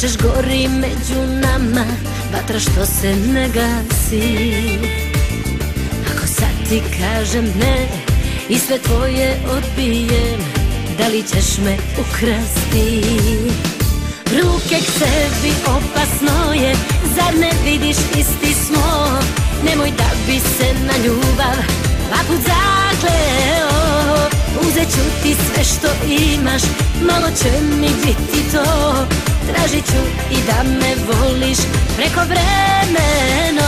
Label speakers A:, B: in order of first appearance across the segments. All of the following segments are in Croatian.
A: Kažeš gori među nama vatra što se ne gasi. Ako sad ti kažem ne i sve tvoje odbijem, da li ćeš me ukrasti? Ruke k sebi opasno je, zar ne vidiš isti smo? Nemoj da bi se na ljubav paput zakleo. Uzet ću ti sve što imaš, malo će mi biti to. Tražit ću i da me voliš preko vremeno.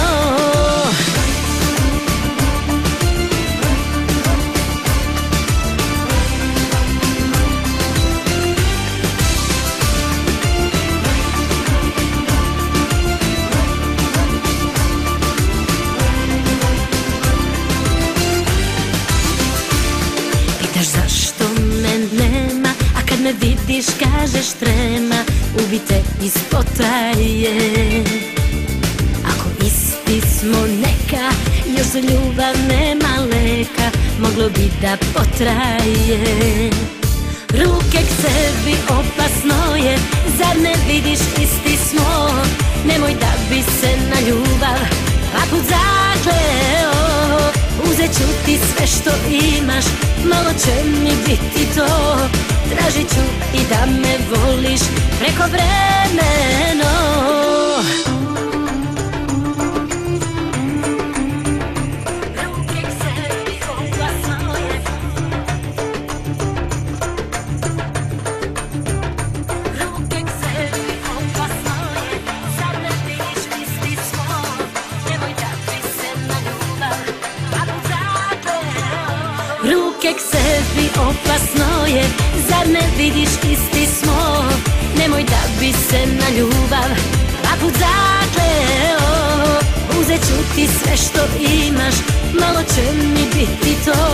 A: Zašto me nema, a kad me vidiš kažeš trema, ubite iz potaje. Ako isti smo neka, još za ljubav nema leka, moglo bi da potraje. Ruke k sebi opasno je, zar ne vidiš isti smo? Nemoj da bi se na ljubav paput zakleo. Uzet ću ti sve što imaš, malo će mi biti to. Tražit ću i da me voliš preko vremeno. Ruke k sebi opasno je, ruke k sebi opasno je, zar ne vidiš isti smo? Nemoj da bi se na ljubav paput zakleo. Ruke k sebi opasno je, zar ne vidiš isti smo? Nemoj da bi se na ljubav paput zakleo. Uzet ću ti sve što imaš, malo će mi biti to.